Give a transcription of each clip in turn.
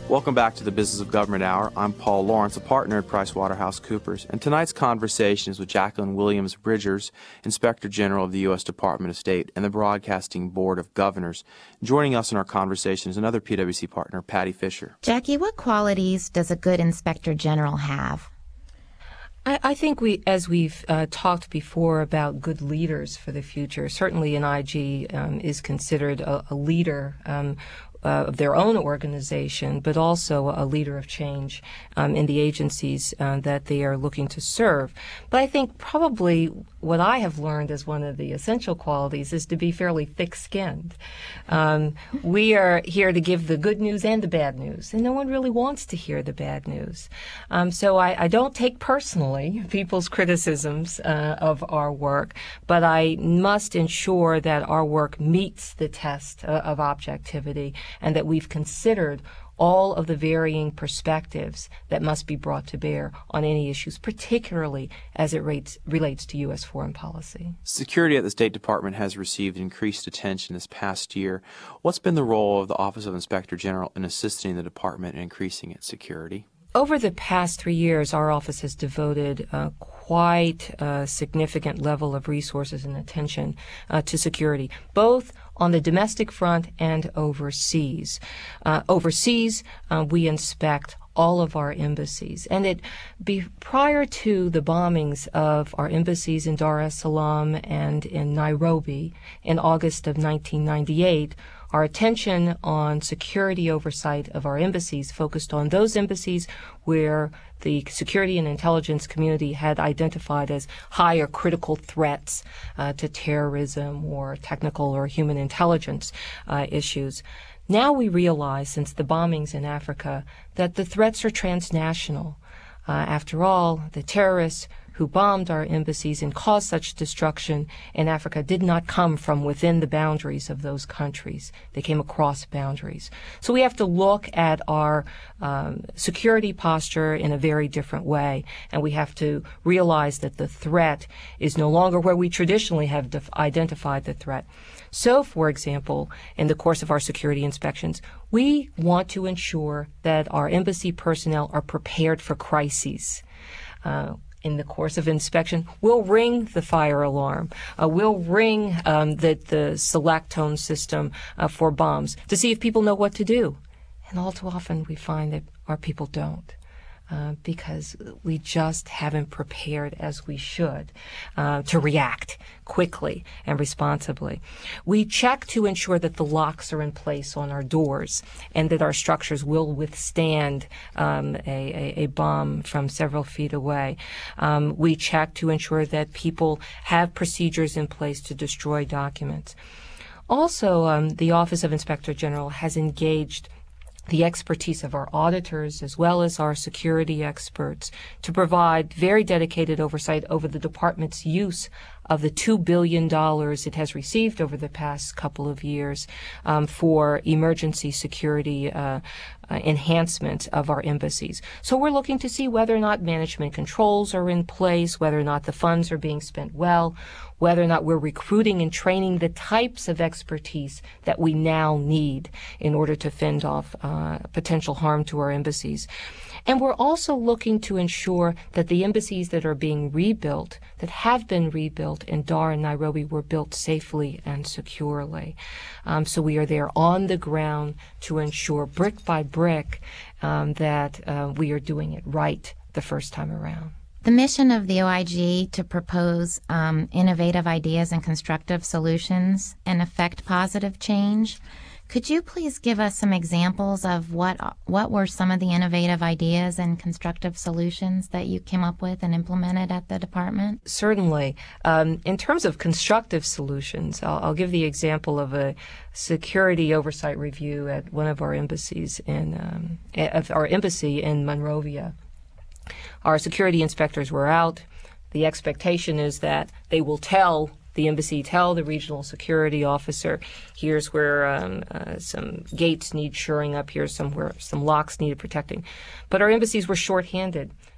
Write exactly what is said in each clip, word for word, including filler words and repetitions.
Welcome back to the Business of Government Hour. I'm Paul Lawrence, a partner at PricewaterhouseCoopers, and tonight's conversation is with Jacqueline Williams Bridgers, Inspector General of the U S Department of State and the Broadcasting Board of Governors. Joining us in our conversation is another P W C partner, Patty Fisher. Jackie, what qualities does a good Inspector General have? I, I think we, as we've uh, talked before about good leaders for the future, certainly an I G um, is considered a, a leader um, Uh, of their own organization, but also a leader of change um, in the agencies uh, that they are looking to serve. But I think probably what I have learned as one of the essential qualities is to be fairly thick-skinned. Um, we are here to give the good news and the bad news, and no one really wants to hear the bad news. Um, so I, I don't take personally people's criticisms uh, of our work, but I must ensure that our work meets the test uh, of objectivity, and that we've considered all of the varying perspectives that must be brought to bear on any issues, particularly as it rates, relates to U S foreign policy. Security at the State Department has received increased attention this past year. What's been the role of the Office of Inspector General in assisting the department in increasing its security? Over the past three years, our office has devoted uh, quite a significant level of resources and attention uh, to security, both on the domestic front and overseas. Uh, overseas, uh, we inspect all of our embassies. And it be, prior to the bombings of our embassies in Dar es Salaam and in Nairobi in August of nineteen ninety-eight, our attention on security oversight of our embassies focused on those embassies where the security and intelligence community had identified as high or critical threats uh, to terrorism or technical or human intelligence uh, issues. Now we realize, since the bombings in Africa, that the threats are transnational. Uh, after all, the terrorists who bombed our embassies and caused such destruction in Africa did not come from within the boundaries of those countries. They came across boundaries. So we have to look at our um, security posture in a very different way, and we have to realize that the threat is no longer where we traditionally have def- identified the threat. So, for example, in the course of our security inspections, we want to ensure that our embassy personnel are prepared for crises. Uh, In the course of inspection, we'll ring the fire alarm. Uh, we'll ring um, the, the select tone system uh, for bombs to see if people know what to do. And all too often we find that our people don't. Uh, because we just haven't prepared as we should uh, to react quickly and responsibly. We check to ensure that the locks are in place on our doors and that our structures will withstand um, a, a, a bomb from several feet away. Um, we check to ensure that people have procedures in place to destroy documents. Also, um, the Office of Inspector General has engaged the expertise of our auditors as well as our security experts to provide very dedicated oversight over the department's use of the two billion dollars it has received over the past couple of years um, for emergency security uh, uh, enhancement of our embassies. So we're looking to see whether or not management controls are in place, whether or not the funds are being spent well, whether or not we're recruiting and training the types of expertise that we now need in order to fend off uh, potential harm to our embassies. And we're also looking to ensure that the embassies that are being rebuilt, that have been rebuilt in Dar and Nairobi, were built safely and securely. Um, so we are there on the ground to ensure brick by brick um, that uh, we are doing it right the first time around. The mission of the O I G to propose um, innovative ideas and constructive solutions and effect positive change. Could you please give us some examples of what what were some of the innovative ideas and constructive solutions that you came up with and implemented at the department? Certainly. Um, in terms of constructive solutions, I'll, I'll give the example of a security oversight review at one of our embassies in um, at our embassy in Monrovia. Our security inspectors were out. The expectation is that they will tell the embassy, tell the regional security officer, here's where um, uh, some gates need shoring up, here's somewhere some locks needed protecting. But our embassies were shorthanded.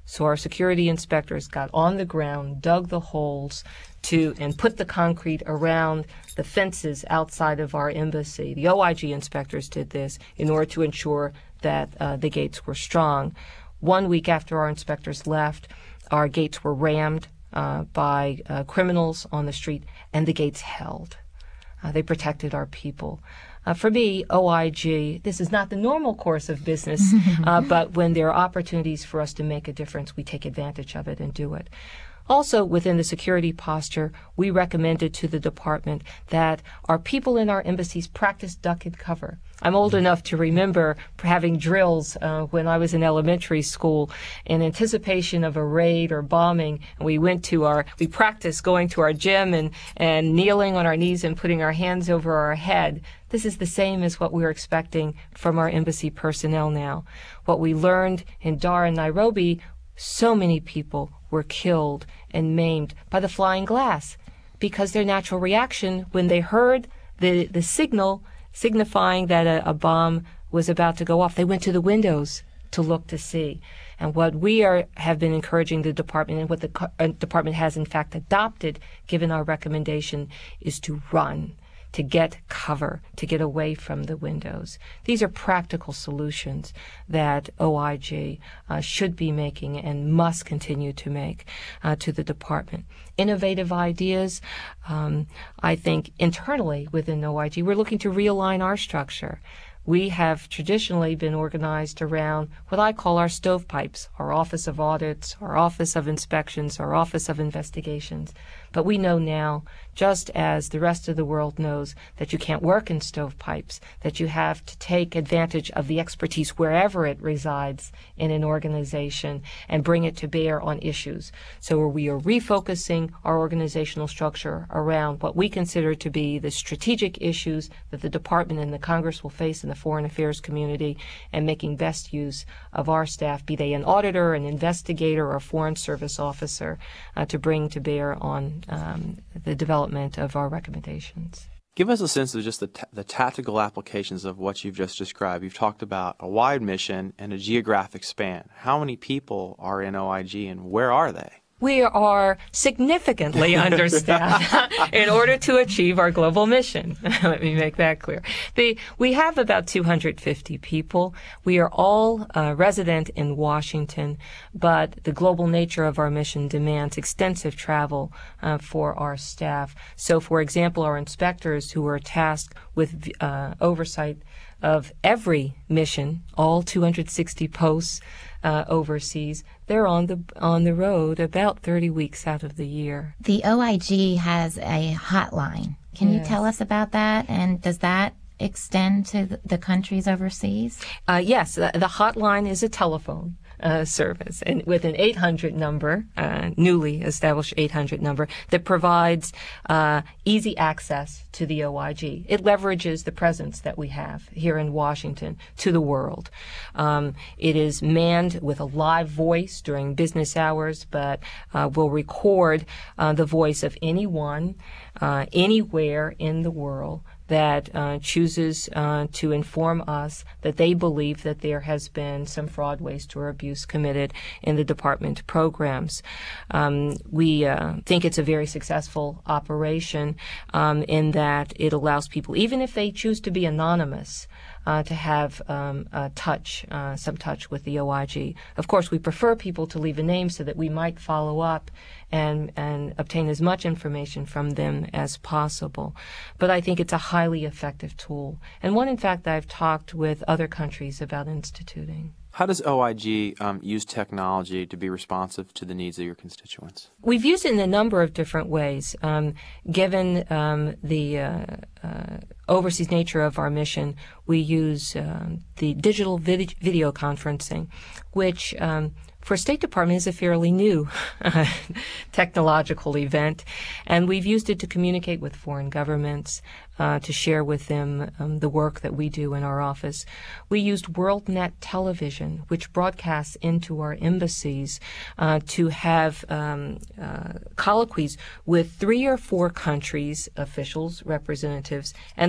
So our security inspectors got on the ground, dug the holes to and put the concrete around the fences outside of our embassy. The O I G inspectors did this in order to ensure that uh, the gates were strong. One week after our inspectors left, our gates were rammed uh, by uh, criminals on the street, and the gates held. Uh, they protected our people. Uh, for me, O I G, this is not the normal course of business, uh, but when there are opportunities for us to make a difference, we take advantage of it and do it. Also, within the security posture, we recommended to the department that our people in our embassies practice duck and cover. I'm old enough to remember having drills uh, when I was in elementary school in anticipation of a raid or bombing. And we went to our, we practiced going to our gym and, and kneeling on our knees and putting our hands over our head. This is the same as what we're expecting from our embassy personnel now. What we learned in Dar and Nairobi, so many people were killed and maimed by the flying glass because their natural reaction when they heard the, the signal signifying that a, a bomb was about to go off, they went to the windows to look to see. And what we are have been encouraging the department, and what the co- uh, department has in fact adopted, given our recommendation, is to run, to get cover, to get away from the windows. These are practical solutions that O I G uh, should be making and must continue to make uh, to the department. Innovative ideas, um, I think internally within O I G, we're looking to realign our structure. We have traditionally been organized around what I call our stovepipes, our Office of Audits, our Office of Inspections, our Office of Investigations. But we know now, just as the rest of the world knows, that you can't work in stovepipes, that you have to take advantage of the expertise wherever it resides in an organization and bring it to bear on issues. So we are refocusing our organizational structure around what we consider to be the strategic issues that the department and the Congress will face in the foreign affairs community, and making best use of our staff, be they an auditor, an investigator, or a foreign service officer, uh, to bring to bear on um, the development of our recommendations. Give us a sense of just the, t- the tactical applications of what you've just described. You've talked about a wide mission and a geographic span. How many people are in O I G, and where are they? We are significantly understaffed in order to achieve our global mission. Let me make that clear. The, we have about two hundred fifty people. We are all uh, resident in Washington, but the global nature of our mission demands extensive travel uh, for our staff. So, for example, our inspectors who are tasked with uh, oversight of every mission, all two hundred sixty posts uh, overseas, they're on the on the road about thirty weeks out of the year. The O I G has a hotline. Can yes. you tell us about that? And does that extend to the countries overseas? Uh, yes, the, the hotline is a telephone uh, service, and with an eight hundred number, uh, newly established eight hundred number, that provides uh, easy access to the O I G. It leverages the presence that we have here in Washington to the world. Um, it is manned with a live voice during business hours, but uh, will record uh, the voice of anyone, uh, anywhere in the world that uh, chooses uh, to inform us that they believe that there has been some fraud, waste, or abuse committed in the department programs. Um, we uh, think it's a very successful operation um, in that it allows people, even if they choose to be anonymous, Uh, to have um, a touch, uh, some touch with the O I G. Of course, we prefer people to leave a name so that we might follow up and, and obtain as much information from them as possible. But I think it's a highly effective tool, and one, in fact, I've talked with other countries about instituting. How does O I G um, use technology to be responsive to the needs of your constituents? We've used it in a number of different ways. Um, given um, the uh, uh, overseas nature of our mission, we use um, the digital vid- video conferencing, which um, for State Department is a fairly new uh, technological event, and we've used it to communicate with foreign governments, uh, to share with them um, the work that we do in our office. We used WorldNet Television, which broadcasts into our embassies, uh, to have um, uh, colloquies with three or four countries, officials, representatives, and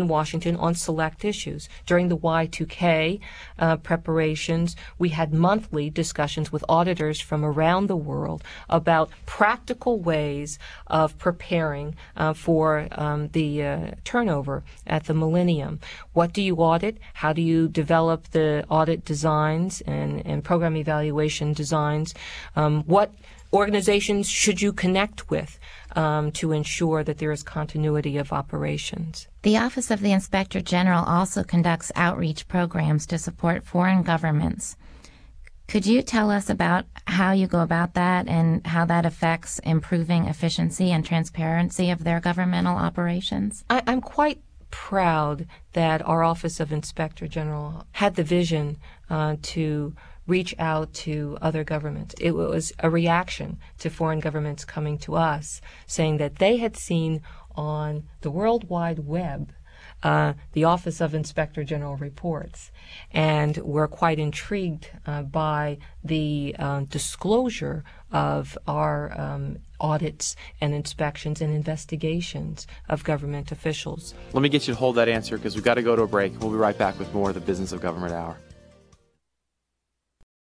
in Washington on select issues. During the Y two K uh, preparations, we had monthly discussions with auditors from around the world about practical ways of preparing uh, for um, the uh, turnover at the millennium. What do you audit? How do you develop the audit designs and, and program evaluation designs? Um, what organizations should you connect with um, to ensure that there is continuity of operations? The Office of the Inspector General also conducts outreach programs to support foreign governments. Could you tell us about how you go about that and how that affects improving efficiency and transparency of their governmental operations? I, I'm quite proud that our Office of Inspector General had the vision uh, to reach out to other governments. It was a reaction to foreign governments coming to us, saying that they had seen on the World Wide Web uh, the Office of Inspector General reports, and were quite intrigued uh, by the uh, disclosure of our um, audits and inspections and investigations of government officials. Let me get you to hold that answer because we've got to go to a break. We'll be right back with more of the Business of Government Hour.